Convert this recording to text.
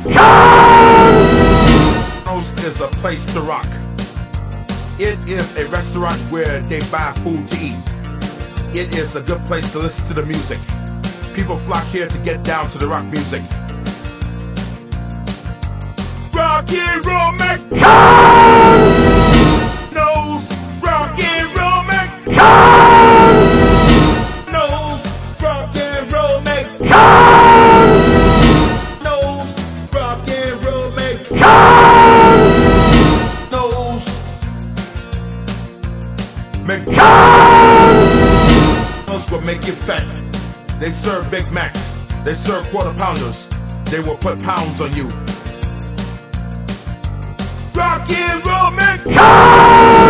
Is a place to rock. It is a restaurant where they buy food to eat. It is a good place to listen to the music. People flock here to get down to the rock music. Rock and roll McDonald's knows rock and roll McDonald's knows rock and roll McDonald's knows rock and roll McDonald's will make you fat. They serve Big Macs. They serve quarter pounders. They will put pounds on you. Rock and roll McDonald's.